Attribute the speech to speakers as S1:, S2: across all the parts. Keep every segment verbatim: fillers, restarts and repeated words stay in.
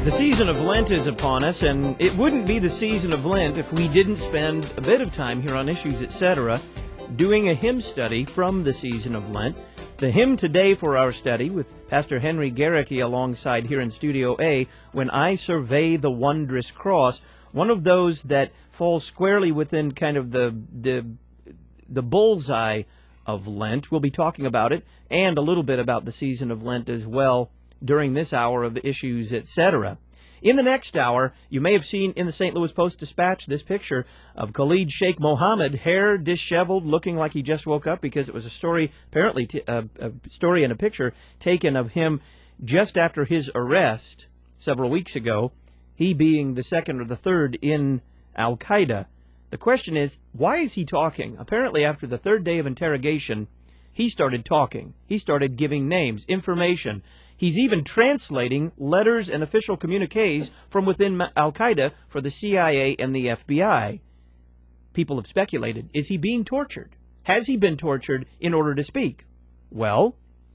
S1: The season of Lent is upon us, and it wouldn't be the season of Lent if we didn't spend a bit of time here on Issues, et cetera, doing a hymn study from the season of Lent. The hymn today for our study, with Pastor Henry Gerecke alongside here in Studio A, When I Survey the Wondrous Cross, one of those that falls squarely within kind of the the, the bullseye of Lent. We'll be talking about it, and a little bit about the season of Lent as well, during this hour of the Issues, et cetera. In the next hour, you may have seen in the Saint Louis Post-Dispatch this picture of Khalid Sheikh Mohammed, hair disheveled, looking like he just woke up, because it was a story, apparently t- a, a story and a picture taken of him just after his arrest several weeks ago, he being the second or the third in Al-Qaeda. The question is, why is he talking? Apparently, after the third day of interrogation, he started talking. He started giving names, information. He's even translating letters and official communiques from within Al-Qaeda for the C I A and the F B I. People have speculated, is he being tortured? Has he been tortured in order to speak? Well,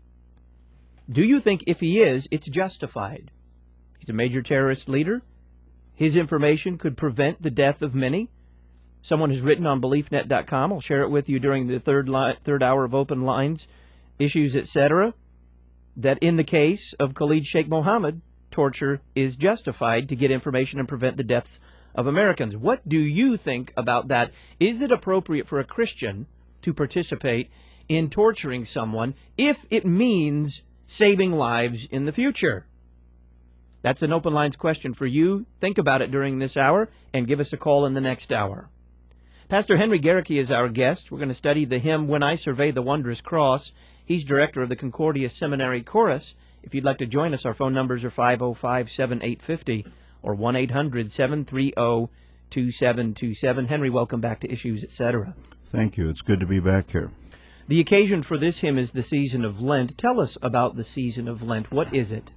S1: do you think if he is, it's justified? He's a major terrorist leader. His information could prevent the death of many. Someone has written on belief net dot com. I'll share it with you during the third, li- third hour of Open Lines, Issues, et cetera, that in the case of Khalid Sheikh Mohammed, torture is justified to get information and prevent the deaths of Americans. What do you think about that? Is it appropriate for a Christian to participate in torturing someone if it means saving lives in the future? That's an Open Lines question for you. Think about it during this hour and give us a call in the next hour. Pastor Henry Gerecke is our guest. We're going to study the hymn, When I Survey the Wondrous Cross. He's director of the Concordia Seminary Chorus. If you'd like to join us, our phone numbers are five oh five, seven eight five oh or one eight hundred, seven three zero, two seven two seven. Henry, welcome back to Issues, et cetera.
S2: Thank you. It's good to be back here.
S1: The occasion for this hymn is the season of Lent. Tell us about the season of Lent. What is it?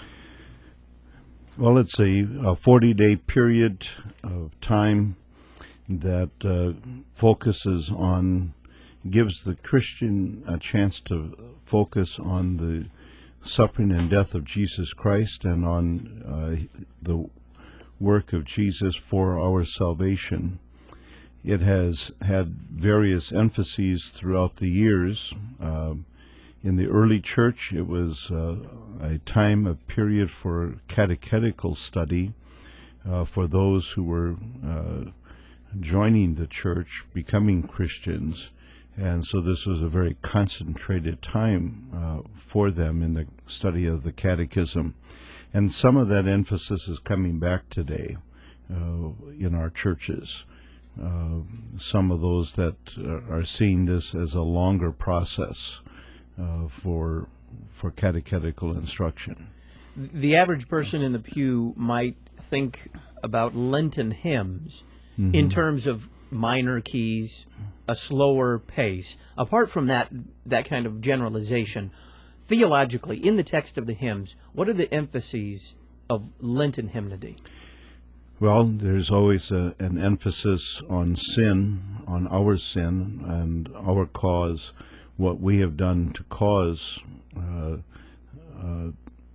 S2: Well, it's a forty-day period of time that uh, focuses on, gives the Christian a chance to focus on the suffering and death of Jesus Christ and on uh, the work of Jesus for our salvation. It has had various emphases throughout the years. Uh, in the early church, it was uh, a time, a period for catechetical study uh, for those who were uh, joining the church, becoming Christians. And so this was a very concentrated time uh, for them in the study of the catechism. And some of that emphasis is coming back today uh, in our churches. Uh, some of those that uh, are seeing this as a longer process uh, for for catechetical instruction.
S1: The average person in the pew might think about Lenten hymns mm-hmm. in terms of minor keys, a slower pace. Apart from that that kind of generalization, theologically, in the text of the hymns, what are the emphases of Lenten hymnody?
S2: Well, there's always a, an emphasis on sin, on our sin and our cause, what we have done to cause uh, uh,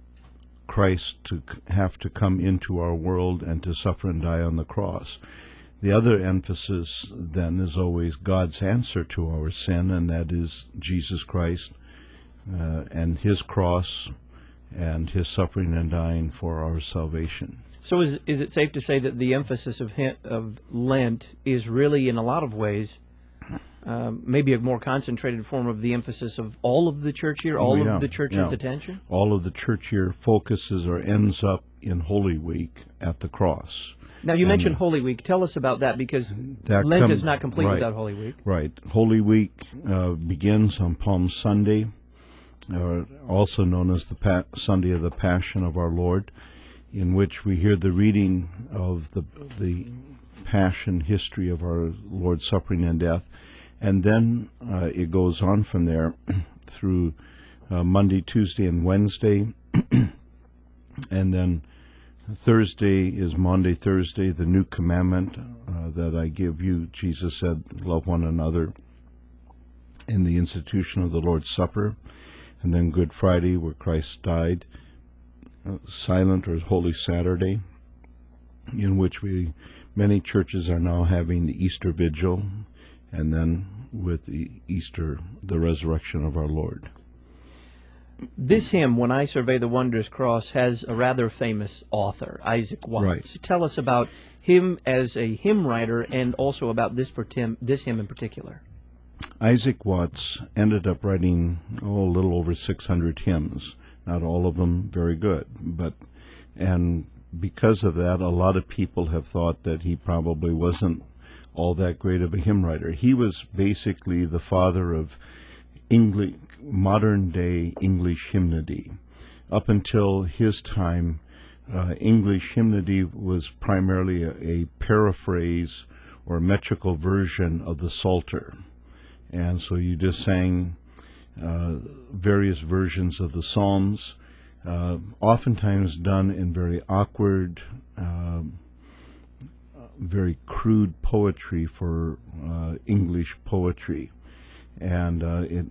S2: Christ to have to come into our world and to suffer and die on the cross. The other emphasis, then, is always God's answer to our sin, and that is Jesus Christ uh, and His cross and His suffering and dying for our salvation.
S1: So is is it safe to say that the emphasis of of Lent is really, in a lot of ways, um, maybe a more concentrated form of the emphasis of all of the church year, all oh, yeah, of the church's yeah. attention?
S2: All of the church year focuses or ends up in Holy Week at the cross.
S1: Now, you and mentioned Holy Week. Tell us about that, because that Lent comes, is not complete
S2: right,
S1: without Holy Week.
S2: Right. Holy Week uh, begins on Palm Sunday, uh, also known as the pa- Sunday of the Passion of our Lord, in which we hear the reading of the the Passion history of our Lord's suffering and death. And then uh, it goes on from there through uh, Monday, Tuesday, and Wednesday, and then Thursday is Maundy Thursday, the new commandment uh, that I give you. Jesus said, love one another, in the institution of the Lord's Supper. And then Good Friday, where Christ died. uh, Silent or Holy Saturday, in which we many churches are now having the Easter Vigil, and then with the Easter, the resurrection of our Lord.
S1: This hymn, When I Survey the Wondrous Cross, has a rather famous author, Isaac Watts.
S2: Right.
S1: Tell us about him as a hymn writer and also about this, per- this hymn in particular.
S2: Isaac Watts ended up writing oh, a little over six hundred hymns. Not all of them very good, but and because of that, a lot of people have thought that he probably wasn't all that great of a hymn writer. He was basically the father of English, modern-day English hymnody. Up until his time, uh, English hymnody was primarily a, a paraphrase or metrical version of the Psalter. And so you just sang uh, various versions of the Psalms, uh, oftentimes done in very awkward, uh, very crude poetry for uh, English poetry. And uh, it,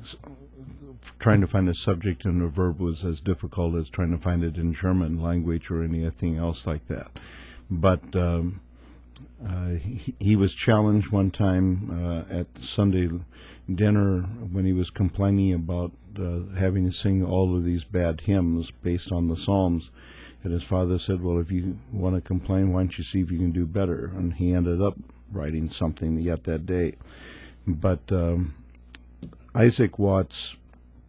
S2: trying to find a subject and a verb was as difficult as trying to find it in German language or anything else like that. But um, uh, he, he was challenged one time uh, at Sunday dinner when he was complaining about uh, having to sing all of these bad hymns based on the Psalms. And his father said, well, if you want to complain, why don't you see if you can do better? And he ended up writing something yet that day. But um, Isaac Watts,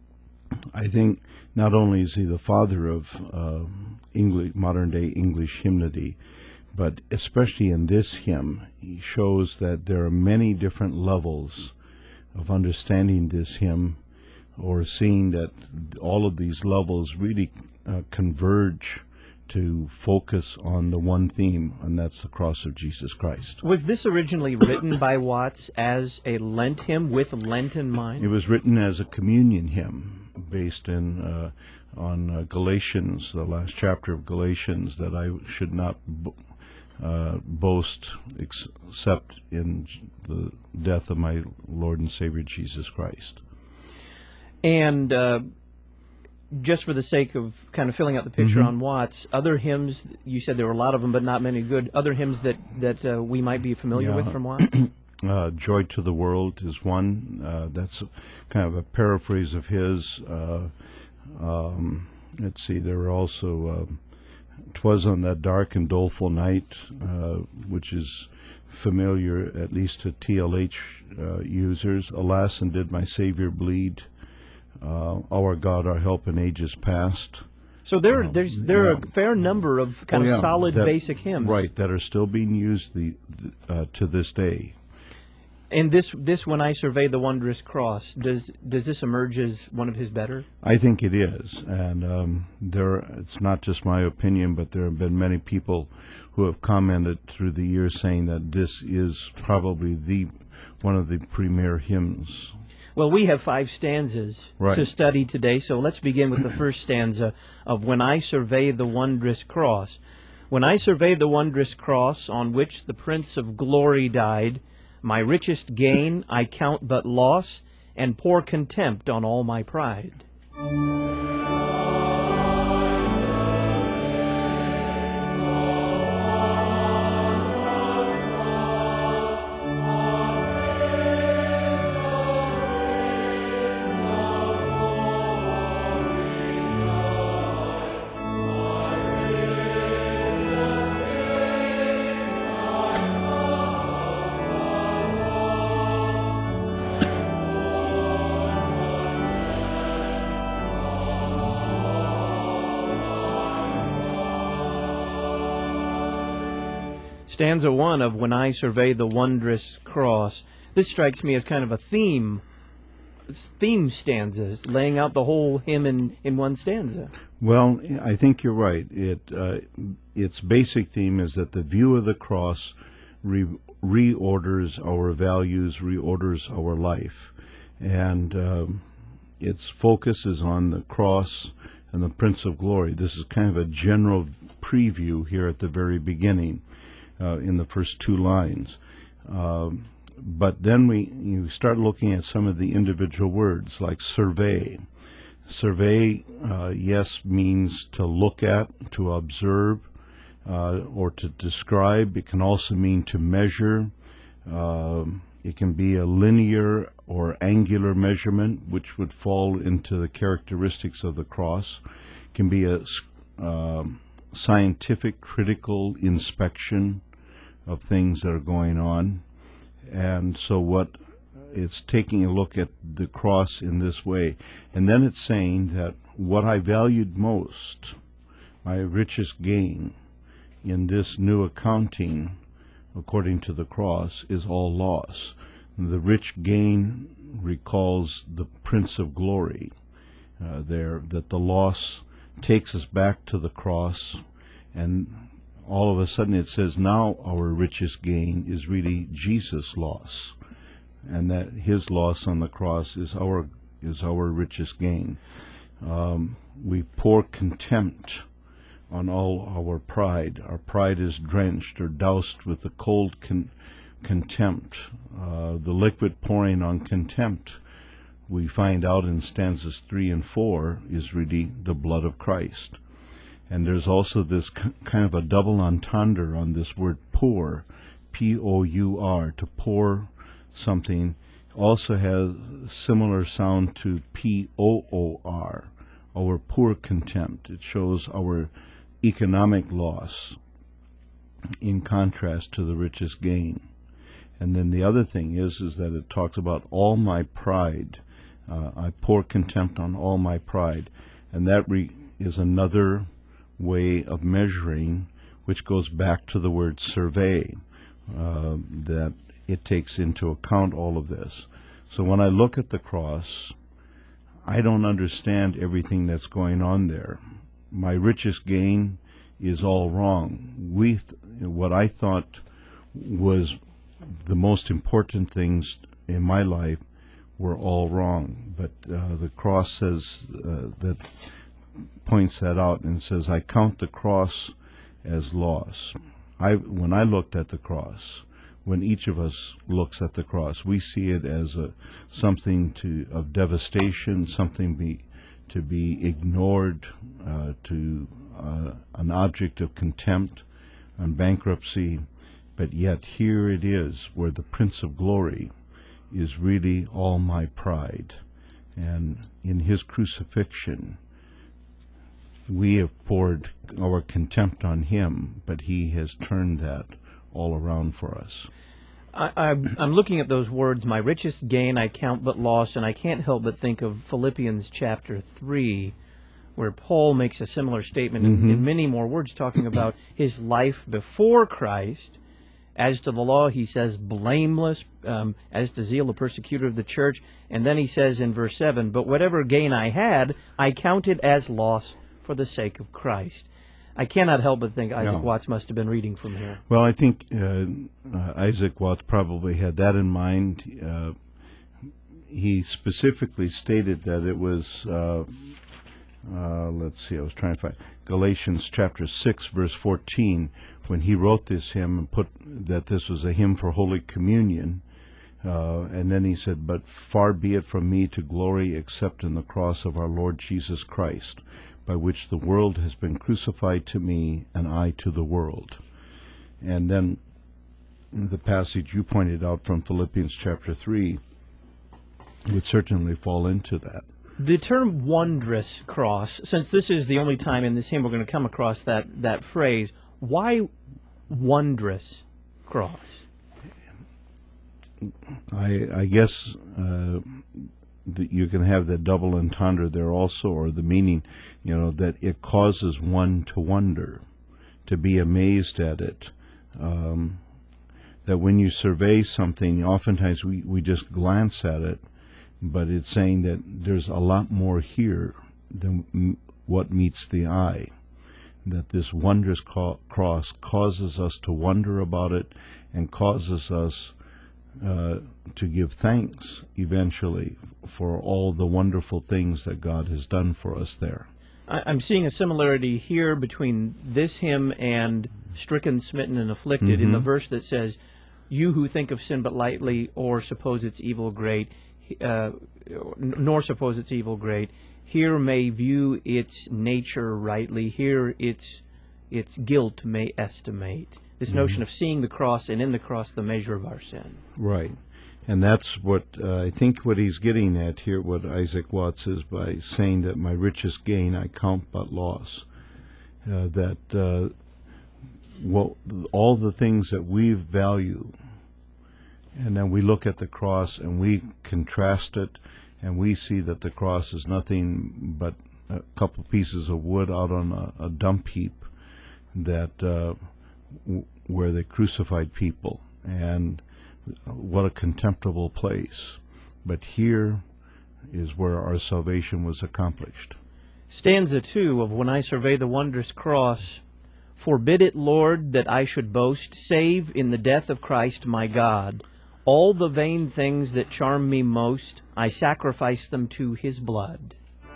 S2: I think not only is he the father of uh, English, modern-day English hymnody, but especially in this hymn, he shows that there are many different levels of understanding this hymn, or seeing that all of these levels really uh, converge to focus on the one theme, and that's the cross of Jesus Christ.
S1: Was this originally written by Watts as a Lent hymn with Lent in mind?
S2: It was written as a communion hymn based in uh, on uh, Galatians, the last chapter of Galatians, that I should not bo- uh, boast except in the death of my Lord and Savior Jesus Christ.
S1: And uh, just for the sake of kind of filling out the picture
S2: Mm-hmm.
S1: on Watts, other hymns, you said there were a lot of them, but not many good, other hymns that, that uh, we might be familiar
S2: Yeah.
S1: with from Watts?
S2: Uh, Joy to the World is one. Uh, that's a, kind of a paraphrase of his. Uh, um, let's see, there were also uh, "'Twas on that dark and doleful night," uh, which is familiar at least to T L H uh, users. "Alas, and did my Savior bleed? Uh, Our God, our help in ages past."
S1: So there,
S2: Um,
S1: there's there are
S2: yeah.
S1: a fair number of kind
S2: Oh,
S1: of
S2: yeah,
S1: solid
S2: that-
S1: basic hymns.
S2: Right, that are still being used the, uh, to this day.
S1: And this, this, When I Survey the Wondrous Cross, does does this emerge as one of his better?
S2: I think it is, and um, there. It's not just my opinion, but there have been many people who have commented through the years saying that this is probably the one of the premier hymns.
S1: Well, we have five stanzas
S2: Right.
S1: to study today, so let's begin with the first stanza of When I Survey the Wondrous Cross. When I survey the wondrous cross on which the Prince of Glory died, my richest gain I count but loss, and pour contempt on all my pride. Stanza one of When I Survey the Wondrous Cross. This strikes me as kind of a theme, theme stanzas, laying out the whole hymn in, in one stanza.
S2: Well, I think you're right. It uh, its basic theme is that the view of the cross re- reorders our values, reorders our life, and um, its focus is on the cross and the Prince of Glory. This is kind of a general preview here at the very beginning, uh, in the first two lines. Um, but then we you start looking at some of the individual words, like survey. Survey, uh, yes, means to look at, to observe, uh, or to describe. It can also mean to measure. Uh, it can be a linear or angular measurement, which would fall into the characteristics of the cross. It can be a uh, scientific, critical inspection of things that are going on. And so what it's taking a look at the cross in this way. And then it's saying that what I valued most, my richest gain in this new accounting, according to the cross, is all loss. The rich gain recalls the Prince of Glory uh, there, that the loss takes us back to the cross, and all of a sudden it says now our richest gain is really Jesus' loss, and that his loss on the cross is our is our richest gain. Um, we pour contempt on all our pride. Our pride is drenched or doused with the cold con- contempt. Uh, the liquid pouring on contempt, we find out in stanzas three and four, is really the blood of Christ. And there's also this k- kind of a double entendre on this word pour, P O U R, to pour something. Also has similar sound to P O O R, our poor contempt. It shows our economic loss in contrast to the richest gain. And then the other thing is, is that it talks about all my pride. Uh, I pour contempt on all my pride. And that re- is another way of measuring, which goes back to the word survey, uh, that it takes into account all of this. So when I look at the cross, I don't understand everything that's going on there. My richest gain is all wrong. We, th- what I thought was the most important things in my life were all wrong. But uh, the cross says uh, that points that out and says, I count the cross as loss. I, when I looked at the cross, when each of us looks at the cross, we see it as a something to of devastation, something be, to be ignored, uh, to uh, an object of contempt and bankruptcy. But yet here it is, where the Prince of Glory is really all my pride. And in his crucifixion, we have poured our contempt on him, but he has turned that all around for us.
S1: I, I'm, I'm looking at those words, my richest gain I count but loss, and I can't help but think of Philippians chapter three, where Paul makes a similar statement
S2: mm-hmm.
S1: in, in many more words, talking about his life before Christ. As to the law, he says, blameless, um, as to zeal, a persecutor of the church. And then he says in verse seven, but whatever gain I had, I counted as loss for the sake of Christ. I cannot help but think Isaac
S2: no.
S1: Watts must have been reading from here.
S2: Well, I think uh, uh, Isaac Watts probably had that in mind. Uh, he specifically stated that it was, uh, uh, let's see, I was trying to find, Galatians chapter six, verse fourteen, when he wrote this hymn and put that this was a hymn for Holy Communion. Uh, and then he said, but far be it from me to glory except in the cross of our Lord Jesus Christ, by which the world has been crucified to me and I to the world. And then the passage you pointed out from Philippians chapter three would certainly fall into that.
S1: The term wondrous cross, since this is the only time in this hymn we're going to come across that, that phrase, why wondrous cross?
S2: I, I guess uh, that you can have the double entendre there also, or the meaning, you know, that it causes one to wonder, to be amazed at it. Um, that when you survey something, oftentimes we, we just glance at it, but it's saying that there's a lot more here than m- what meets the eye. That this wondrous co- cross causes us to wonder about it and causes us uh, to give thanks eventually for all the wonderful things that God has done for us there.
S1: I, I'm seeing a similarity here between this hymn and stricken, smitten, and afflicted
S2: Mm-hmm.
S1: in the verse that says, you who think of sin but lightly or suppose its evil great, uh, nor suppose its evil great, here may view its nature rightly, here its its guilt may estimate. This
S2: Mm-hmm.
S1: notion of seeing the cross, and in the cross the measure of our sin.
S2: Right. And that's what uh, I think what he's getting at here, what Isaac Watts is by saying that my richest gain I count but loss. Uh, that uh, what, all the things that we value, and then we look at the cross and we contrast it, and we see that the cross is nothing but a couple pieces of wood out on a, a dump heap that uh, w- where they crucified people, and what a contemptible place. But here is where our salvation was accomplished.
S1: Stanza two of When I Survey the Wondrous Cross. Forbid it, Lord, that I should boast, save in the death of Christ my God. All the vain things that charm me most, I sacrifice them to His blood.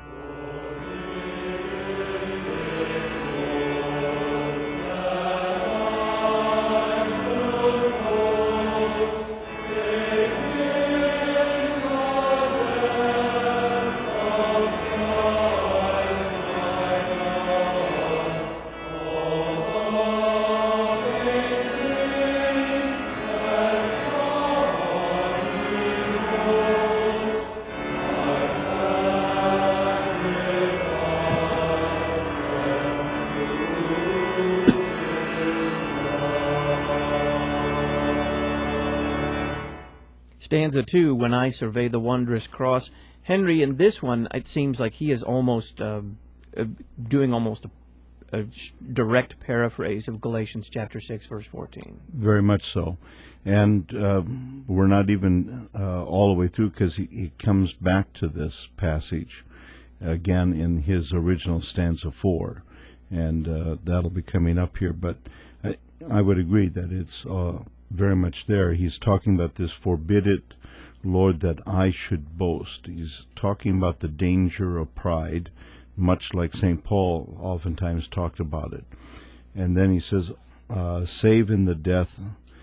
S1: Stanza two, When I Survey the Wondrous Cross. Henry, in this one, it seems like he is almost uh, uh, doing almost a, a direct paraphrase of Galatians chapter six, verse fourteen.
S2: Very much so. And uh, we're not even uh, all the way through, because he, he comes back to this passage again in his original stanza four. And uh, that'll be coming up here. But I, I would agree that it's uh, very much there. He's talking about this, forbid it, Lord, that I should boast. He's talking about the danger of pride, much like Saint Paul oftentimes talked about it. And then he says, uh, save in the death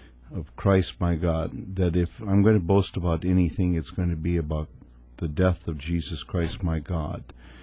S2: of Christ my God, that if I'm going to boast about anything, it's going to be about the death of Jesus Christ my God.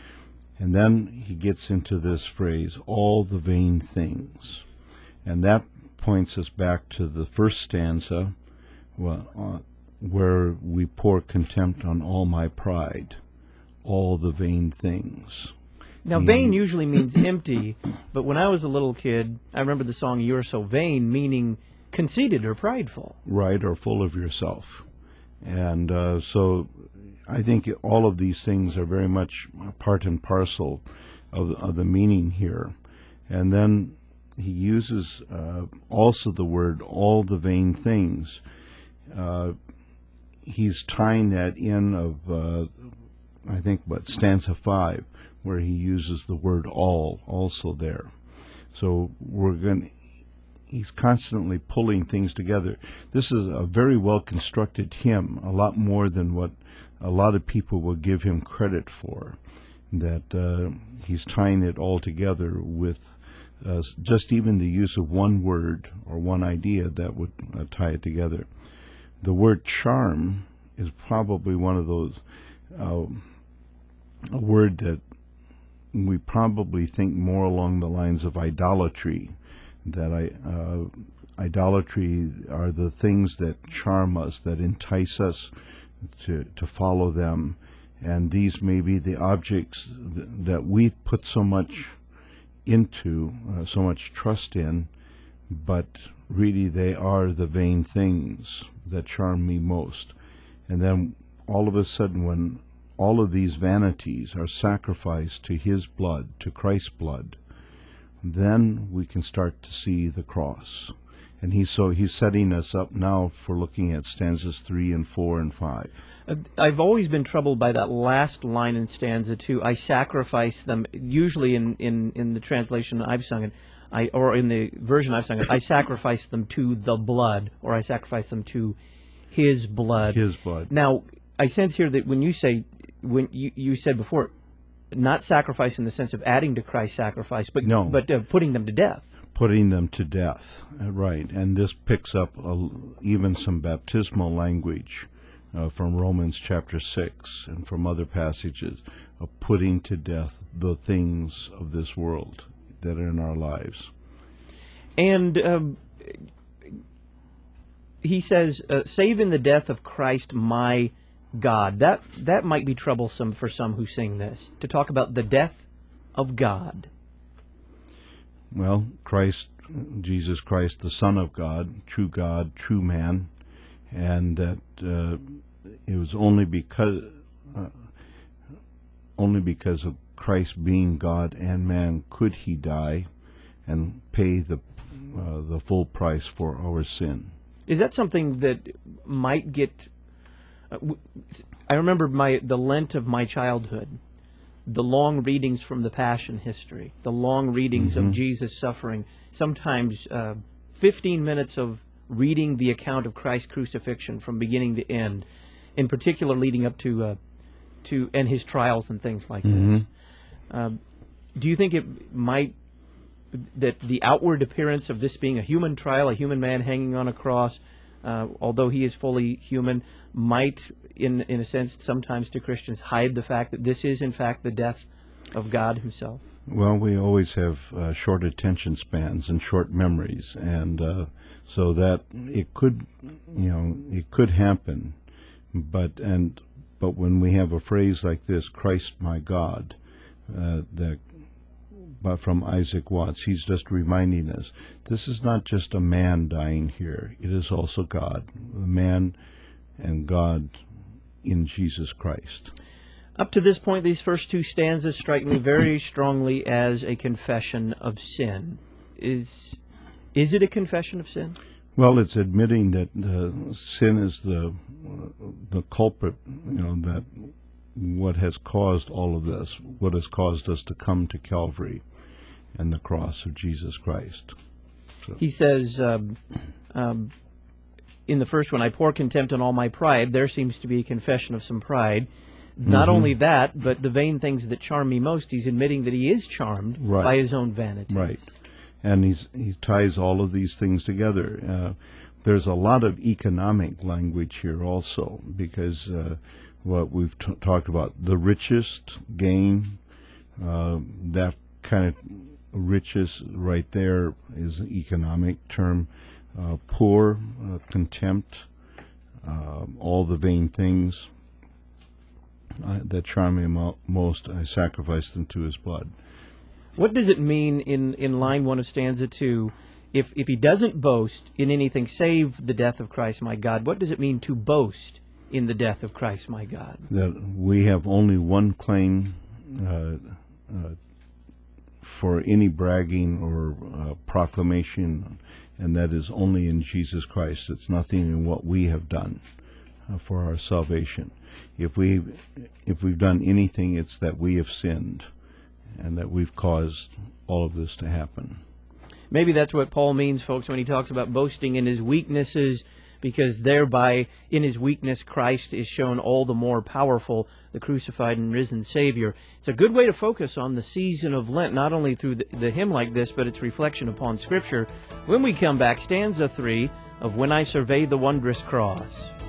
S2: And then he gets into this phrase, all the vain things. And that points us back to the first stanza, well, uh, where we pour contempt on all my pride, all the vain things.
S1: Now,
S2: He-
S1: vain usually means empty, but when I was a little kid, I remember the song You're So Vain, meaning conceited or prideful.
S2: Right, or full of yourself. And uh, so I think all of these things are very much part and parcel of, of the meaning here. And then he uses uh, also the word all the vain things. Uh, he's tying that in of, uh, I think, what, stanza five, where he uses the word all also there. So we're going he's constantly pulling things together. This is a very well constructed hymn, a lot more than what a lot of people will give him credit for, that uh, he's tying it all together with uh, just even the use of one word or one idea that would uh, tie it together. The word charm is probably one of those, uh, a word that we probably think more along the lines of idolatry, that I, uh, idolatry are the things that charm us, that entice us to, to follow them, and these may be the objects th- that we put so much into, uh, so much trust in, but really they are the vain things that charm me most. And then all of a sudden, when all of these vanities are sacrificed to His blood, to Christ's blood, then we can start to see the cross. And he's so he's setting us up now for looking at stanzas three and four and five.
S1: Uh, I've always been troubled by that last line in stanza two. I sacrifice them. Usually in, in, in the translation I've sung it, I or in the version I've sung it, I sacrifice them to the blood, or I sacrifice them to His blood.
S2: His blood.
S1: Now, I sense here that when you say, when you, you said before, not sacrifice in the sense of adding to Christ's sacrifice, but
S2: No.
S1: but uh, putting them to death.
S2: Putting them to death, uh, right. And this picks up a, even some baptismal language uh, from Romans chapter six and from other passages of putting to death the things of this world that are in our lives.
S1: And um, he says, uh, save in the death of Christ my God. That, that might be troublesome for some who sing this, to talk about the death of God.
S2: Well, Christ, Jesus Christ, the Son of God, true God, true man, and that uh, it was only because uh, only because of Christ being God and man could he die and pay the uh, the full price for our sin.
S1: Is that something that might get? Uh, w- I remember my the Lent of my childhood, the long readings from the Passion history, the long readings
S2: mm-hmm.
S1: of Jesus suffering. Sometimes uh, fifteen minutes of reading the account of Christ's crucifixion from beginning to end, in particular leading up to uh, to and his trials and things like
S2: mm-hmm.
S1: this. Uh, do you think it might that the outward appearance of this being a human trial, a human man hanging on a cross, uh, although he is fully human, might, in in a sense, sometimes to Christians, hide the fact that this is, in fact, the death of God himself?
S2: Well, we always have uh, short attention spans and short memories, and uh, so that it could, you know, it could happen. But and but when we have a phrase like this, "Christ my God," uh, that but from Isaac Watts, he's just reminding us this is not just a man dying here; it is also God, a man and God in Jesus Christ.
S1: Up to this point, these first two stanzas strike me very strongly as a confession of sin. Is is it a confession of sin?
S2: Well, it's admitting that uh, sin is the uh, the culprit, you know, that what has caused all of this, what has caused us to come to Calvary and the cross of Jesus Christ. So.
S1: He says, um, um, in the first one, I pour contempt on all my pride. There seems to be a confession of some pride. Not
S2: mm-hmm.
S1: only that, but the vain things that charm me most, he's admitting that he is charmed
S2: right.
S1: by his own vanity.
S2: Right. And he's, he ties all of these things together. Uh, there's a lot of economic language here also, because uh, what we've t- talked about, the richest gain, uh, that kind of riches right there is an economic term. Uh, poor, uh, contempt, uh, all the vain things uh, that charm me mo- most, I sacrificed them to his blood.
S1: What does it mean in, in line one of stanza two, if, if he doesn't boast in anything save the death of Christ my God, what does it mean to boast in the death of Christ my God?
S2: That we have only one claim uh, uh, for any bragging or uh, proclamation, and that is only in Jesus Christ. It's nothing in what we have done uh, for our salvation. If we if we've done anything, it's that we have sinned, and that we've caused all of this to happen.
S1: Maybe that's what Paul means, folks, when he talks about boasting in his weaknesses, because thereby, in his weakness, Christ is shown all the more powerful, the crucified and risen Savior. It's a good way to focus on the season of Lent, not only through the, the hymn like this, but its reflection upon Scripture. When we come back, stanza three of When I Survey the Wondrous Cross.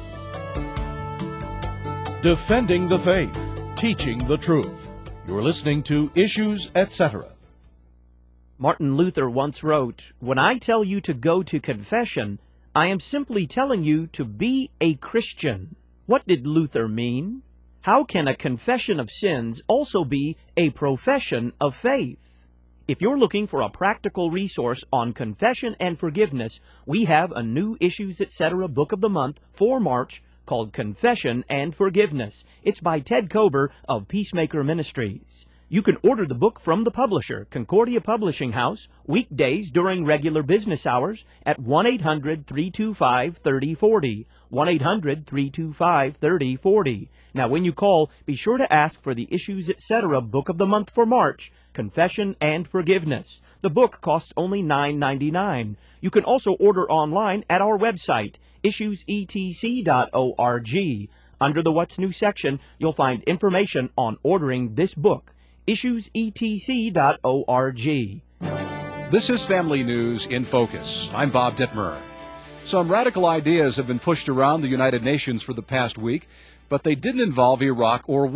S3: Defending the faith, teaching the truth. You're listening to Issues, et cetera.
S1: Martin Luther once wrote, "When I tell you to go to confession, I am simply telling you to be a Christian." What did Luther mean? How can a confession of sins also be a profession of faith? If you're looking for a practical resource on confession and forgiveness, we have a new Issues, et cetera book of the month for March called Confession and Forgiveness. It's by Ted Kober of Peacemaker Ministries. You can order the book from the publisher, Concordia Publishing House, weekdays during regular business hours at one eight hundred, three two five, three oh four oh, one eight hundred, three two five, three oh four oh. Now, when you call, be sure to ask for the Issues, et cetera book of the month for March, Confession and Forgiveness. The book costs only nine ninety-nine. You can also order online at our website, issues e t c dot org. Under the What's New section, you'll find information on ordering this book, issues e t c dot org.
S4: This is Family News in Focus. I'm Bob Dittmer. Some radical ideas have been pushed around the United Nations for the past week, but they didn't involve Iraq or war.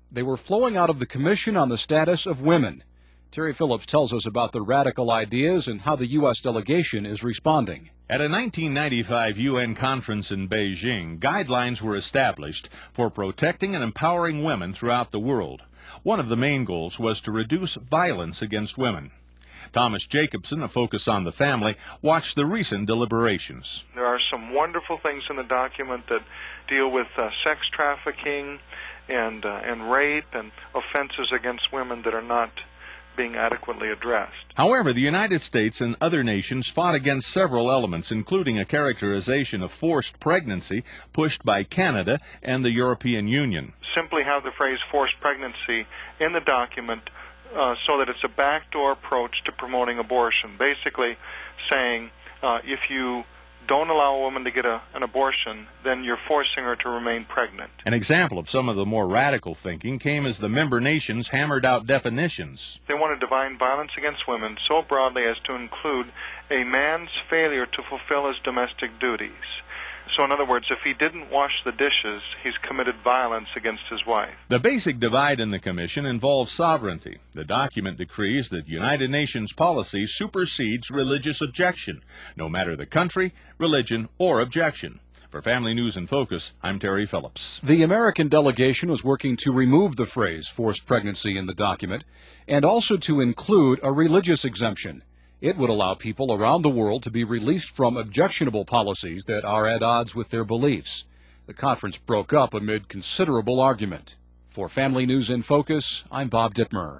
S4: They were flowing out of the Commission on the Status of Women. Terry Phillips tells us about the radical ideas and how the U S delegation is responding.
S5: At a nineteen ninety-five U N conference in Beijing, guidelines were established for protecting and empowering women throughout the world. One of the main goals was to reduce violence against women. Thomas Jacobson, of Focus on the Family, watched the recent deliberations.
S6: There are some wonderful things in the document that deal with uh, sex trafficking and, uh, and rape and offenses against women that are not being adequately addressed.
S5: However, the United States and other nations fought against several elements, including a characterization of forced pregnancy pushed by Canada and the European Union.
S6: Simply have the phrase forced pregnancy in the document uh, so that it's a backdoor approach to promoting abortion, basically saying uh, if you don't allow a woman to get a, an abortion, then you're forcing her to remain pregnant.
S5: An example of some of the more radical thinking came as the member nations hammered out definitions.
S6: They want to define violence against women so broadly as to include a man's failure to fulfill his domestic duties. So in other words, if he didn't wash the dishes, he's committed violence against his wife.
S5: The basic divide in the Commission involves sovereignty. The document decrees that United Nations policy supersedes religious objection, no matter the country, religion, or objection. For Family News in Focus, I'm Terry Phillips.
S4: The American delegation was working to remove the phrase forced pregnancy in the document and also to include a religious exemption. It would allow people around the world to be released from objectionable policies that are at odds with their beliefs. The conference broke up amid considerable argument. For Family News in Focus, I'm Bob Dittmer.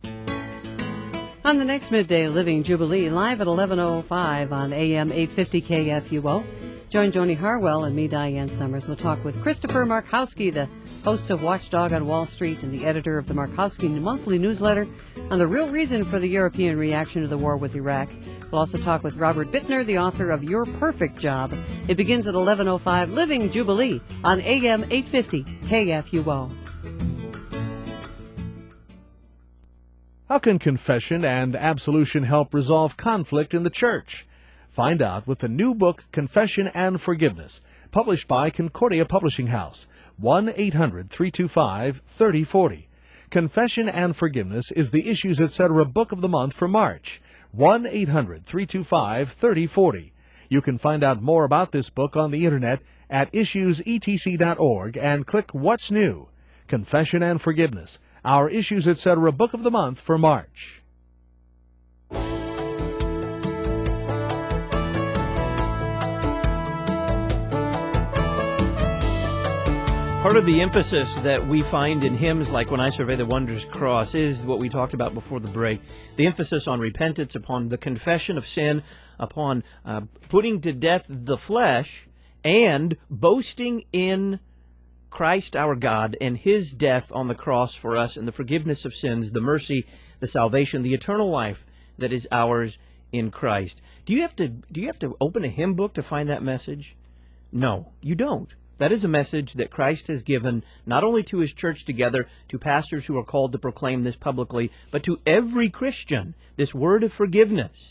S7: On the next Midday Living Jubilee, live at eleven oh five on A M eight fifty K F U O. Join Joni Harwell and me, Diane Summers. We'll talk with Christopher Markowski, the host of Watchdog on Wall Street and the editor of the Markowski Monthly Newsletter, on the real reason for the European reaction to the war with Iraq. We'll also talk with Robert Bittner, the author of Your Perfect Job. It begins at eleven oh five, Living Jubilee, on A M eight fifty K F U O.
S8: How can confession and absolution help resolve conflict in the church? Find out with the new book, Confession and Forgiveness, published by Concordia Publishing House, one eight hundred, three two five, three oh four oh. Confession and Forgiveness is the Issues Etc. Book of the Month for March, one eight hundred, three two five, three oh four oh. You can find out more about this book on the Internet at issues e t c dot org and click What's New? Confession and Forgiveness, our Issues Etc. Book of the Month for March.
S1: Part of the emphasis that we find in hymns like When I Survey the Wondrous Cross is what we talked about before the break. The emphasis on repentance, upon the confession of sin, upon uh, putting to death the flesh, and boasting in Christ our God and His death on the cross for us and the forgiveness of sins, the mercy, the salvation, the eternal life that is ours in Christ. Do you have to, do you have to open a hymn book to find that message? No, you don't. That is a message that Christ has given not only to His church together, to pastors who are called to proclaim this publicly, but to every Christian, this word of forgiveness.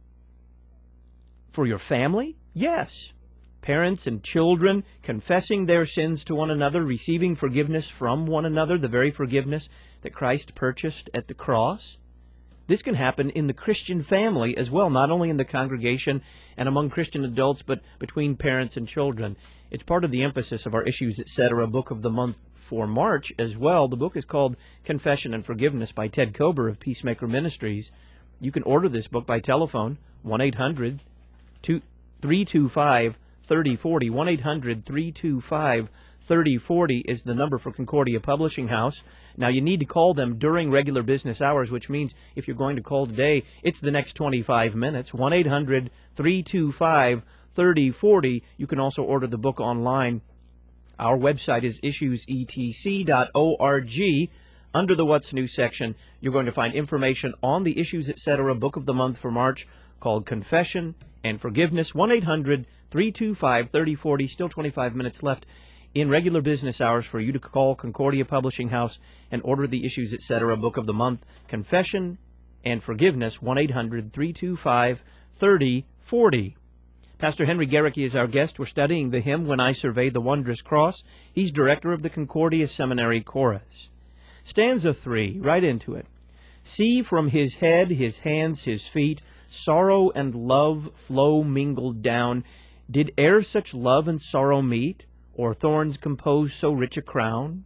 S1: For your family? Yes. Parents and children confessing their sins to one another, receiving forgiveness from one another, the very forgiveness that Christ purchased at the cross. This can happen in the Christian family as well, not only in the congregation and among Christian adults, but between parents and children. It's part of the emphasis of our Issues Etc. Book of the Month for March as well. The book is called Confession and Forgiveness by Ted Kober of Peacemaker Ministries. You can order this book by telephone, one eight hundred, three two five, three oh four oh. one eight hundred, three two five, three oh four oh is the number for Concordia Publishing House. Now, you need to call them during regular business hours, which means if you're going to call today, it's the next twenty-five minutes. one eight hundred, three two five, three oh four oh. You can also order the book online. Our website is issues e t c dot org. Under the What's New section, you're going to find information on the Issues Etc. Book of the Month for March called Confession and Forgiveness. one eight hundred, three two five, three oh four oh. Still twenty-five minutes left in regular business hours for you to call Concordia Publishing House and order the Issues Etc. Book of the Month, Confession and Forgiveness, one eight hundred, three two five, three oh four oh. Pastor Henry Garricky is our guest. We're studying the hymn, When I Survey the Wondrous Cross. He's director of the Concordia Seminary Chorus. Stanza three, right into it. See from his head, his hands, his feet, sorrow and love flow mingled down. Did e'er such love and sorrow meet, or thorns compose so rich a crown?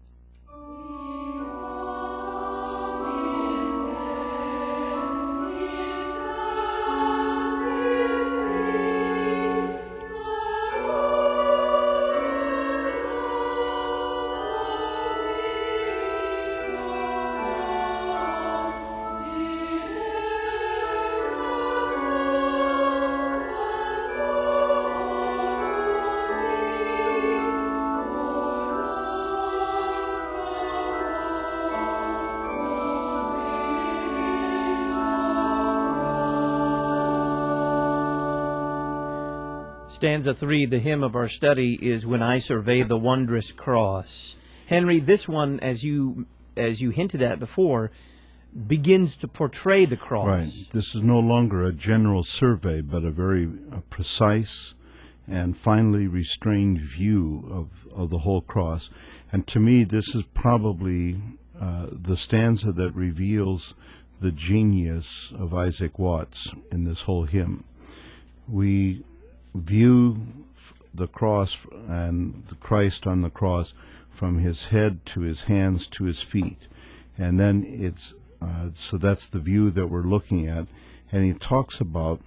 S1: Stanza three, the hymn of our study, is When I Survey the Wondrous Cross. Henry, this one, as you as you hinted at before, begins to portray the cross.
S2: Right. This is no longer a general survey, but a very uh, precise and finely restrained view of, of the whole cross. And to me, this is probably uh, the stanza that reveals the genius of Isaac Watts in this whole hymn. We view the cross and the Christ on the cross from his head to his hands to his feet, and then it's uh, so that's the view that we're looking at. And he talks about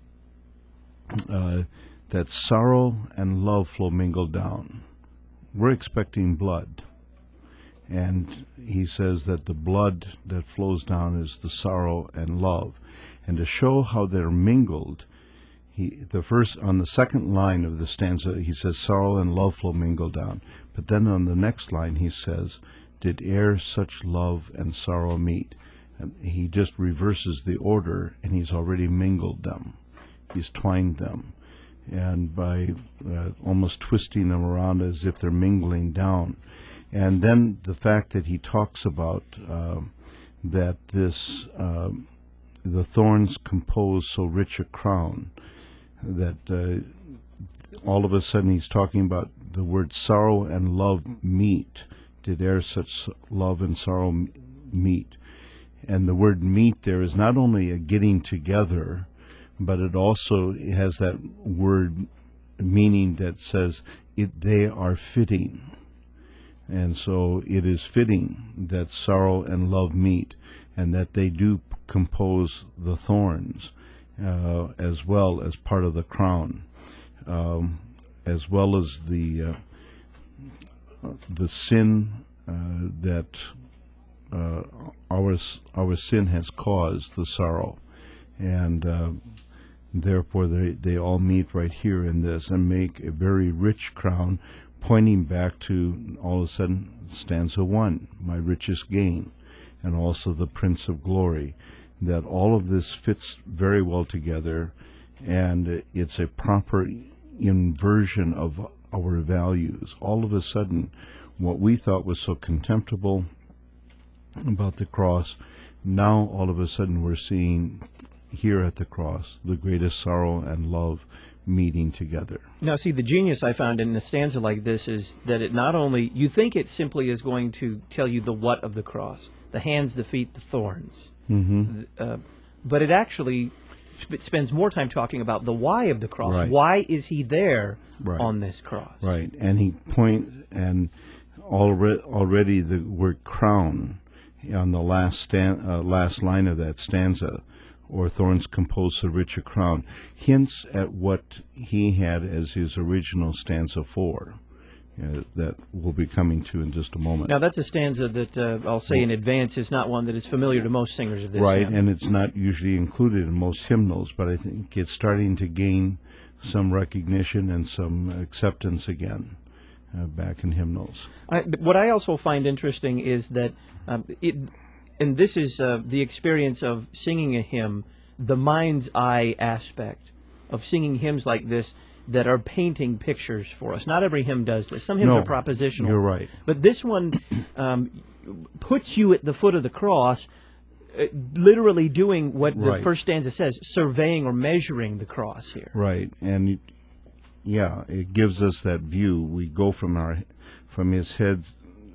S2: uh, that sorrow and love flow mingled down. We're expecting blood, and he says that the blood that flows down is the sorrow and love, and to show how they're mingled, He, the first, on the second line of the stanza, he says, sorrow and love flow mingle down. But then on the next line, he says, did e'er such love and sorrow meet? And he just reverses the order, and he's already mingled them. He's twined them. And by uh, almost twisting them around as if they're mingling down. And then the fact that he talks about uh, that this, uh, the thorns compose so rich a crown, that uh, all of a sudden he's talking about the word sorrow and love meet. Did e'er such love and sorrow meet? And the word meet there is not only a getting together, but it also has that word meaning that says it, they are fitting. And so it is fitting that sorrow and love meet, and that they do compose the thorns. Uh, as well as part of the crown, um, as well as the uh, the sin uh, that uh, our our sin has caused, the sorrow, and uh, therefore they they all meet right here in this and make a very rich crown, pointing back to all of a sudden stanza one, my richest gain, and also the Prince of Glory. That all of this fits very well together, and it's a proper inversion of our values. All of a sudden, what we thought was so contemptible about the cross, now all of a sudden we're seeing here at the cross the greatest sorrow and love meeting together.
S1: Now, see, the genius I found in a stanza like this is that it not only, you think it simply is going to tell you the what of the cross, the hands, the feet, the thorns. Mm-hmm. Uh, but it actually sp- spends more time talking about the why of the cross.
S2: Right.
S1: Why is he there
S2: right.
S1: on this cross?
S2: Right, and he point and already already the word crown on the last stan- uh, last line of that stanza, or thorns compose so rich a crown, hints at what he had as his original stanza four. Uh, that we'll be coming to in just a moment.
S1: Now, that's a stanza that uh, I'll say in advance is not one that is familiar to most singers of this
S2: Right,
S1: hymn.
S2: and it's not usually included in most hymnals, but I think it's starting to gain some recognition and some acceptance again uh, back in hymnals.
S1: I, what I also find interesting is that, um, it, and this is uh, the experience of singing a hymn, the mind's eye aspect of singing hymns like this, that are painting pictures for us. Not every hymn does this. Some hymns
S2: no,
S1: are propositional.
S2: You're right.
S1: But this one um, puts you at the foot of the cross, uh, literally doing what the
S2: right.
S1: first stanza says, surveying or measuring the cross here.
S2: Right, and yeah, it gives us that view. We go from our from his head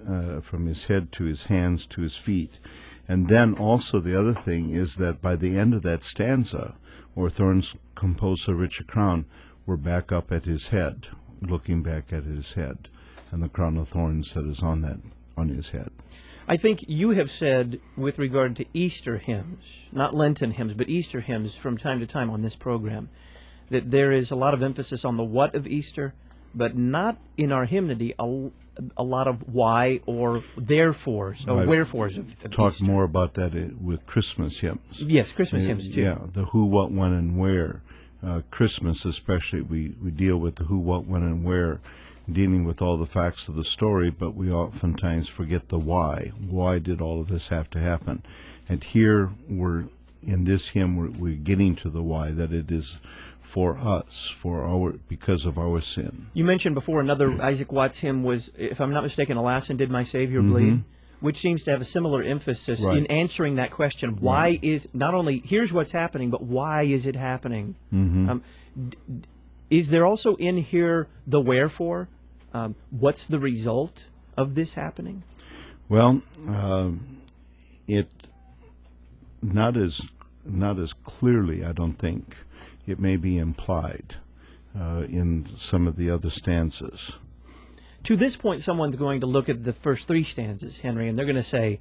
S2: uh, from his head to his hands to his feet. And then also the other thing is that by the end of that stanza, where thorns compose so rich a crown, we're back up at his head, looking back at his head, and the crown of thorns that is on that on his head.
S1: I think you have said, with regard to Easter hymns, not Lenten hymns, but Easter hymns from time to time on this program, that there is a lot of emphasis on the what of Easter, but not in our hymnody a, a lot of why or therefores or
S2: I've
S1: wherefores of, of
S2: talk
S1: Easter.
S2: more about that uh, with Christmas hymns.
S1: Yes, Christmas
S2: Uh,
S1: hymns too.
S2: Yeah, the who, what, when, and where. Uh, Christmas especially, we, we deal with the who, what, when, and where, dealing with all the facts of the story, but we oftentimes forget the why. Why did all of this have to happen? And here we're, in this hymn, we're, we're getting to the why, that it is for us, for our, because of our sin.
S1: You mentioned before another Isaac Watts hymn was, if I'm not mistaken, Alas, and Did My Savior Bleed? Which seems to have a similar emphasis
S2: Right.
S1: in answering that question. Why
S2: Right.
S1: is, not only here's what's happening, but why is it happening?
S2: Mm-hmm.
S1: Um, d- d- is there also in here the wherefore? Um, what's the result of this happening?
S2: Well, uh, it not as not as clearly, I don't think. It may be implied uh, in some of the other stanzas.
S1: To this point, someone's going to look at the first three stanzas, Henry, and they're going to say,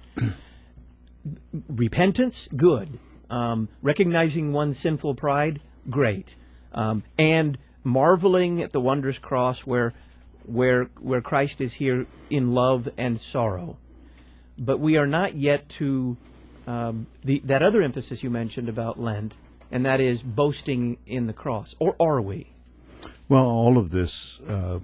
S1: repentance, good. Um, recognizing one's sinful pride, great. Um, and marveling at the wondrous cross where, where, where Christ is here in love and sorrow. But we are not yet to um, the, that other emphasis you mentioned about Lent, and that is boasting in the cross. Or are we?
S2: Well, all of this uh,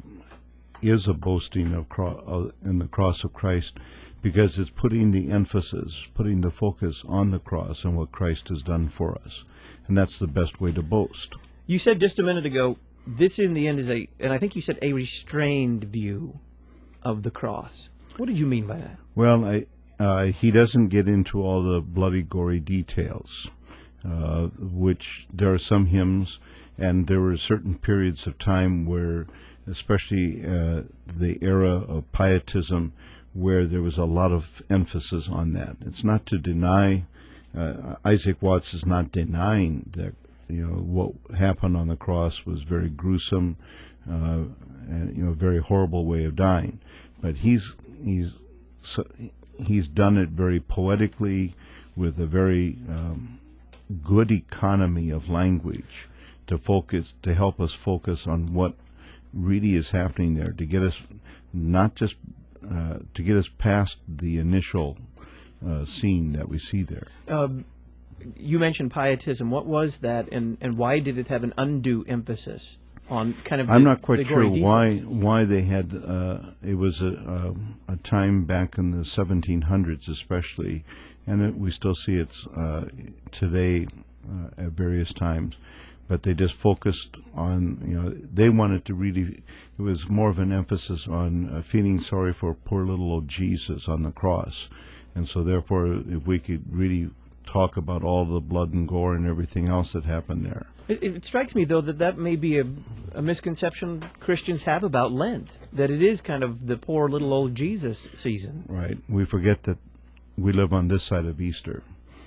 S2: is a boasting of cro- uh, in the cross of Christ, because it's putting the emphasis, putting the focus on the cross and what Christ has done for us. And that's the best way to boast.
S1: You said just a minute ago, this in the end is a, and I think you said a restrained view of the cross. What did you mean by that?
S2: Well, I, uh, he doesn't get into all the bloody, gory details, uh, which there are some hymns, and there were certain periods of time where, especially uh, the era of pietism, where there was a lot of emphasis on that. It's not to deny, uh, Isaac Watts is not denying that, you know, what happened on the cross was very gruesome, uh, and, you know, very horrible way of dying. But he's he's so, he's done it very poetically, with a very um, good economy of language to focus, to help us focus on what really is happening there, to get us not just uh, to get us past the initial uh, scene that we see there.
S1: Um, you mentioned pietism. What was that, and, and why did it have an undue emphasis on kind of?
S2: I'm
S1: the,
S2: not quite
S1: the
S2: sure
S1: gory
S2: why
S1: details?
S2: why they had. Uh, it was a, a a time back in the seventeen hundreds, especially, and it, we still see it uh, today uh, at various times. But they just focused on, you know, they wanted to really, it was more of an emphasis on uh, feeling sorry for poor little old Jesus on the cross. And so therefore, if we could really talk about all the blood and gore and everything else that happened there.
S1: It, it strikes me, though, that that may be a, a misconception Christians have about Lent, that it is kind of the poor little old Jesus season.
S2: Right. We forget that we live on this side of Easter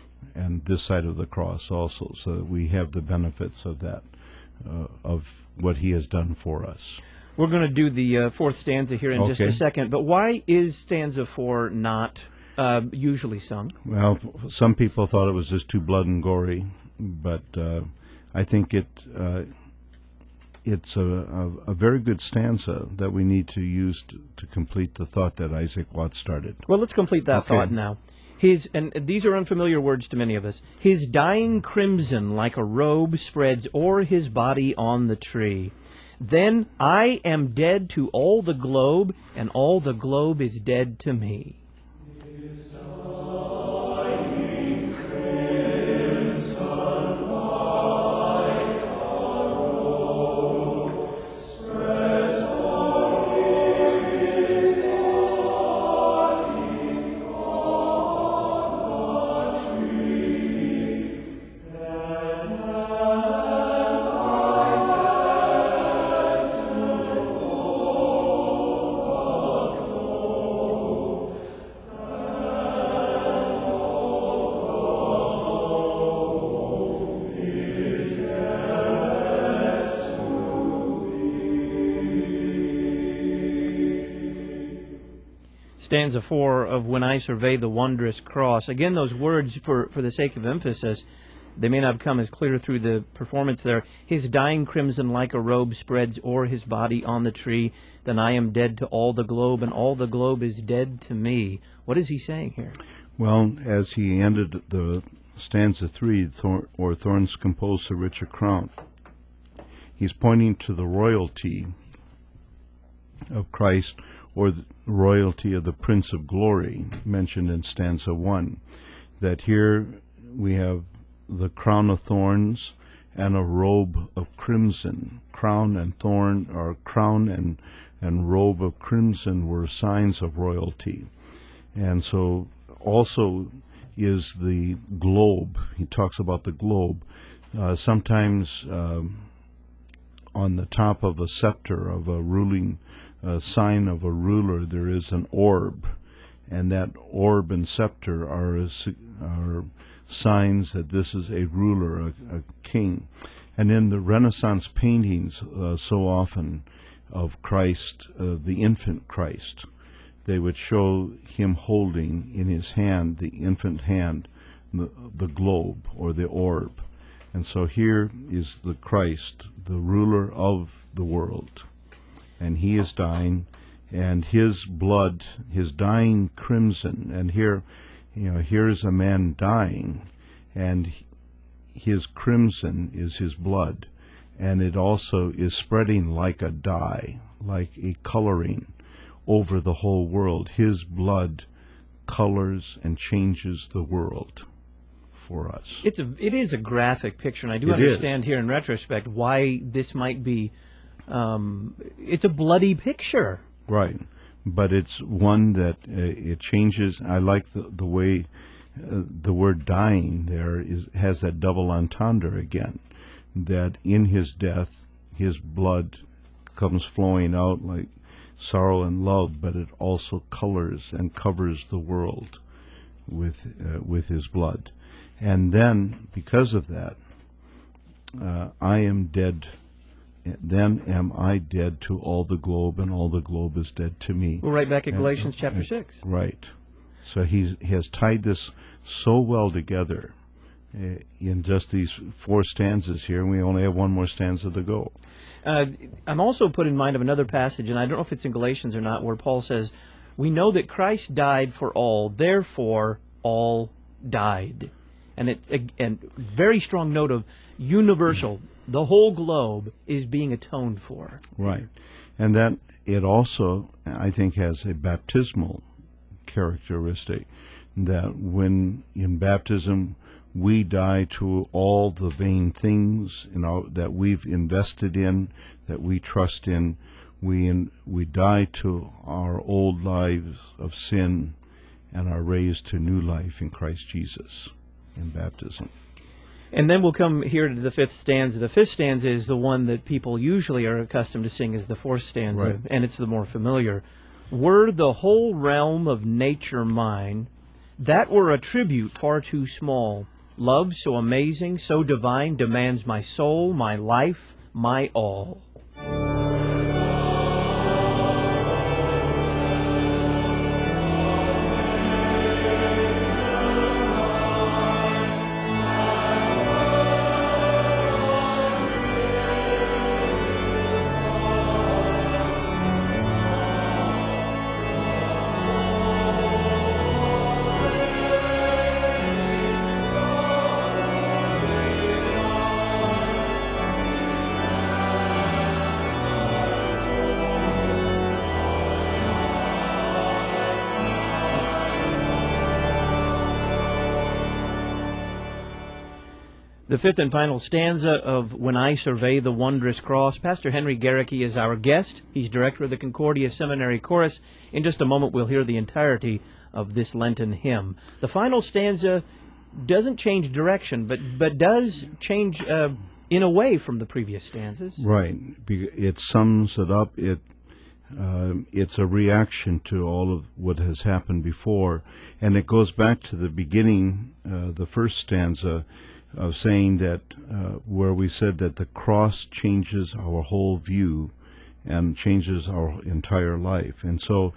S2: and this side of the cross also, so that we have the benefits of that, uh, of what he has done for us.
S1: We're going to do the uh, fourth stanza here in just
S2: Okay.
S1: a second, but why is stanza four not uh, usually sung?
S2: Well, f- some people thought it was just too blood and gory, but uh, I think it uh, it's a, a, a very good stanza that we need to use to, to complete the thought that Isaac Watts started.
S1: Well, let's complete that
S2: Okay.
S1: thought now. His, and these are unfamiliar words to many of us. His dying crimson like a robe spreads o'er his body on the tree. Then I am dead to all the globe, and all the globe is dead to me. stanza four of When I Survey the Wondrous Cross. Again, those words, for, for the sake of emphasis, they may not come as clear through the performance there. His dying crimson like a robe spreads o'er his body on the tree. Then I am dead to all the globe, and all the globe is dead to me. What is he saying here?
S2: Well, as he ended the stanza three, Thor- or thorns compose a richer crown, he's pointing to the royalty of Christ, or the royalty of the Prince of Glory, mentioned in stanza one. That here we have the crown of thorns and a robe of crimson. Crown and thorn, or crown and, and robe of crimson were signs of royalty. And so also is the globe. He talks about the globe. Uh, sometimes um, on the top of a scepter of a ruling uh, sign of a ruler, there is an orb, and that orb and scepter are, a, are signs that this is a ruler, a, a king. And in the Renaissance paintings, uh, so often of Christ, uh, the infant Christ, they would show him holding in his hand, the infant hand, the, the globe or the orb. And so here is the Christ, the ruler of the world, and he is dying, and his blood, his dying crimson, and here, you know, here is a man dying, and his crimson is his blood, and it also is spreading like a dye, like a coloring over the whole world. His blood colors and changes the world for us.
S1: It's a, it is a graphic picture, and I do
S2: It
S1: understand here in retrospect why this might be, um, it's a bloody picture.
S2: Right, but it's one that uh, it changes. I like the, the way uh, the word dying there is has that double entendre again, that in his death, his blood comes flowing out like sorrow and love, but it also colors and covers the world with uh, with his blood. And then, because of that, uh, I am dead, then am I dead to all the globe, and all the globe is dead to me.
S1: We're right back at
S2: And-
S1: Galatians chapter
S2: and-
S1: six.
S2: Right. So he's, he has tied this so well together uh, in just these four stanzas here, and we only have one more stanza to go.
S1: Uh, I'm also put in mind of another passage, and I don't know if it's in Galatians or not, where Paul says, we know that Christ died for all, therefore all died. And it, a, and very strong note of universal, the whole globe is being atoned for.
S2: Right. And that it also, I think, has a baptismal characteristic, that when in baptism we die to all the vain things, you know, that we've invested in, that we trust in. We in, we die to our old lives of sin and are raised to new life in Christ Jesus in baptism.
S1: And then we'll come here to the fifth stanza. The fifth stanza is the one that people usually are accustomed to sing as the fourth stanza,
S2: Right.
S1: and it's the more familiar. Were the whole realm of nature mine, that were a tribute far too small. Love so amazing, so divine, demands my soul, my life, my all. The fifth and final stanza of When I Survey the Wondrous Cross. Pastor Henry Garricky is our guest. He's director of the Concordia Seminary Chorus. In just a moment, we'll hear the entirety of this Lenten hymn. The final stanza doesn't change direction, but, but does change uh, in a way from the previous stanzas.
S2: Right. Be- It sums it up. It uh, it's a reaction to all of what has happened before, and it goes back to the beginning, uh, the first stanza, of saying that uh, where we said that the cross changes our whole view and changes our entire life. And so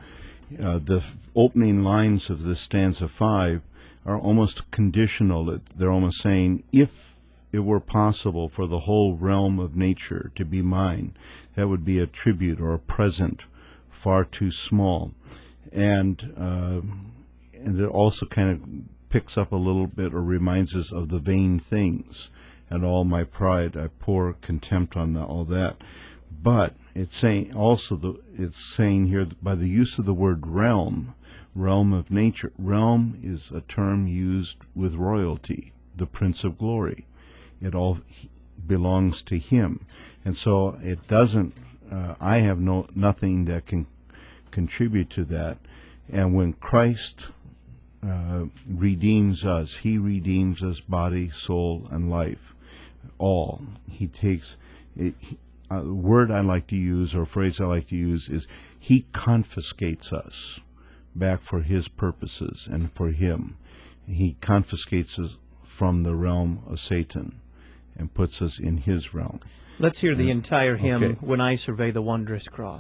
S2: uh, the opening lines of this stanza five are almost conditional. They're almost saying, if it were possible for the whole realm of nature to be mine, that would be a tribute or a present far too small. And uh, and it also kind of picks up a little bit or reminds us of the vain things and all my pride. I pour contempt on all that. But it's saying also the it's saying here that by the use of the word realm, realm of nature. Realm is a term used with royalty, the Prince of Glory. It all belongs to him, and so it doesn't. Uh, I have no nothing that can contribute to that. And when Christ uh, redeems us, he redeems us body, soul, and life. All. He takes it. He, a word I like to use, or a phrase I like to use, is he confiscates us back for his purposes and for him. He confiscates us from the realm of Satan and puts us in his realm.
S1: Let's hear the entire hymn,
S2: Okay.
S1: When I Survey the Wondrous Cross.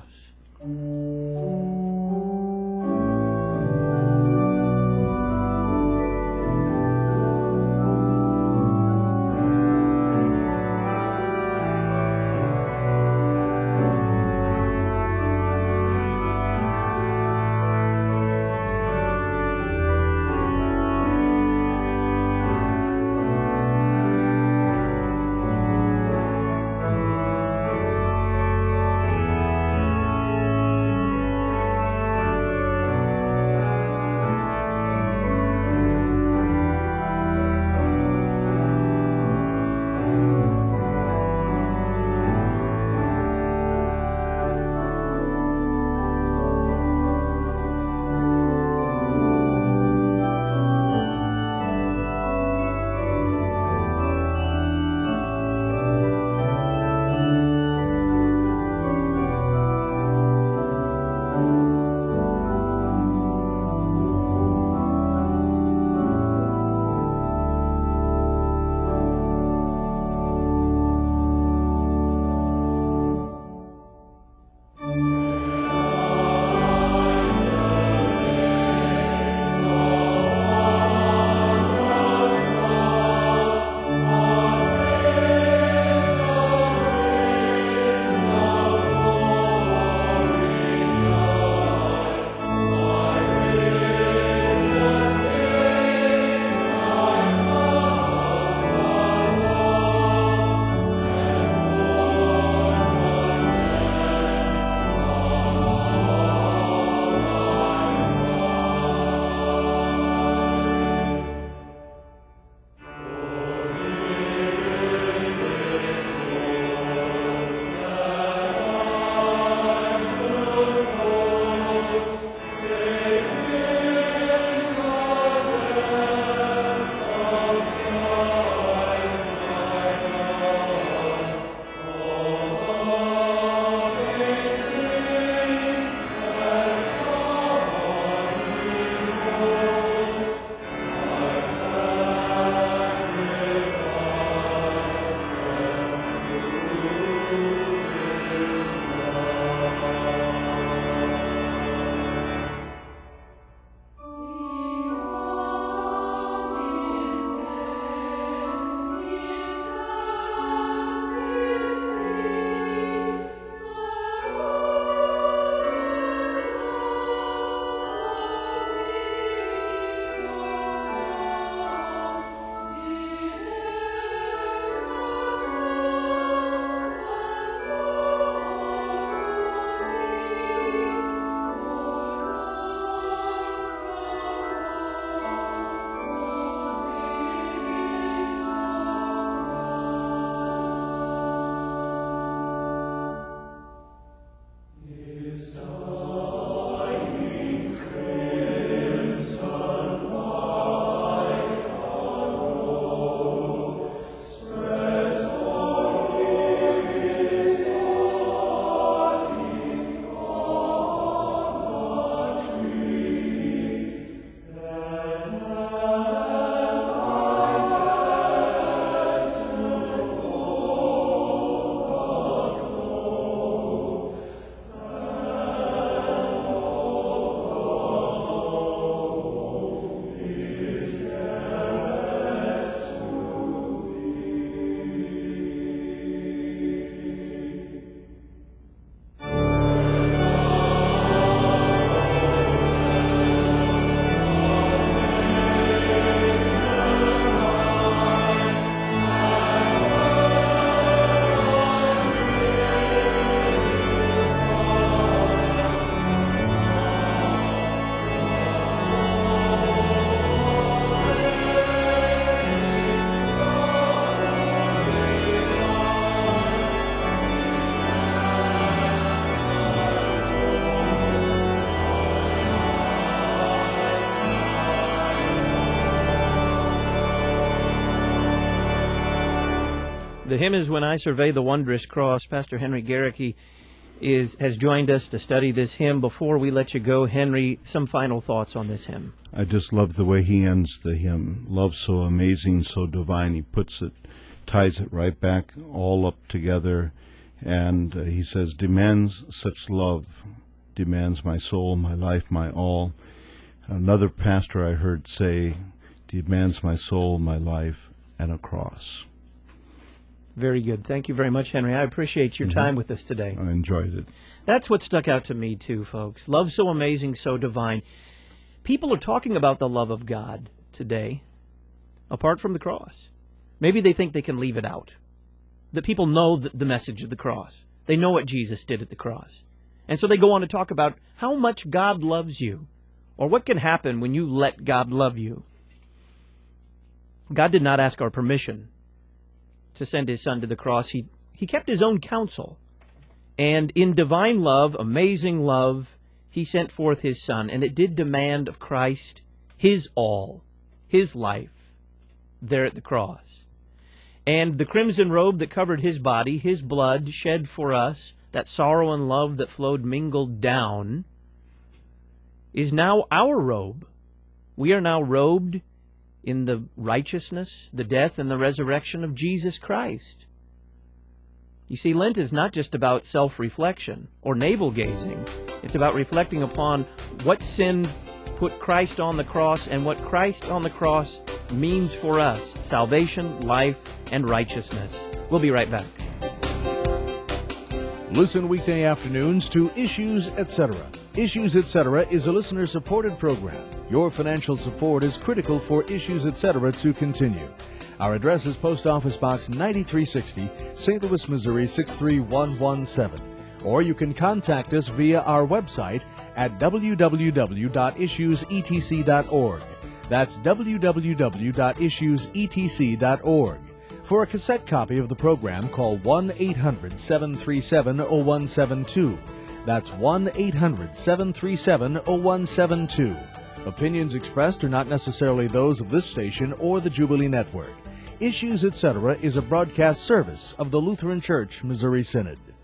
S1: The hymn is When I Survey the Wondrous Cross. Pastor Henry Garricky is has joined us to study this hymn. Before we let you go, Henry, some final thoughts on this hymn.
S2: I just love the way he ends the hymn. Love so amazing, so divine. He puts it, ties it right back all up together. And uh, he says, demands such love, demands my soul, my life, my all. Another pastor I heard say, demands my soul, my life, and a cross.
S1: Very good. Thank you very much, Henry. I appreciate your mm-hmm. time with us today.
S2: I enjoyed it.
S1: That's what stuck out to me, too, folks. Love so amazing, so divine. People are talking about the love of God today, apart from the cross. Maybe they think they can leave it out. That people know the, the message of the cross. They know what Jesus did at the cross. And so they go on to talk about how much God loves you, or what can happen when you let God love you. God did not ask our permission to send his Son to the cross. He, he kept his own counsel. And in divine love, amazing love, he sent forth his Son. And it did demand of Christ his all, his life, there at the cross. And the crimson robe that covered his body, his blood shed for us, that sorrow and love that flowed mingled down, is now our robe. We are now robed in the righteousness, the death, and the resurrection of Jesus Christ. You see, Lent is not just about self-reflection or navel-gazing. It's about reflecting upon what sin put Christ on the cross and what Christ on the cross means for us: salvation, life, and righteousness. We'll be right back.
S8: Listen weekday afternoons to Issues, et cetera. Issues, et cetera is a listener-supported program. Your financial support is critical for Issues, et cetera to continue. Our address is Post Office Box ninety-three sixty, Saint Louis, Missouri six three one one seven. Or you can contact us via our website at w w w dot issues e t c dot org. That's w w w dot issues e t c dot org. For a cassette copy of the program, call one eight hundred, seven three seven, zero one seven two. That's one eight hundred, seven three seven, zero one seven two. Opinions expressed are not necessarily those of this station or the Jubilee Network. Issues, et cetera is a broadcast service of the Lutheran Church Missouri Synod.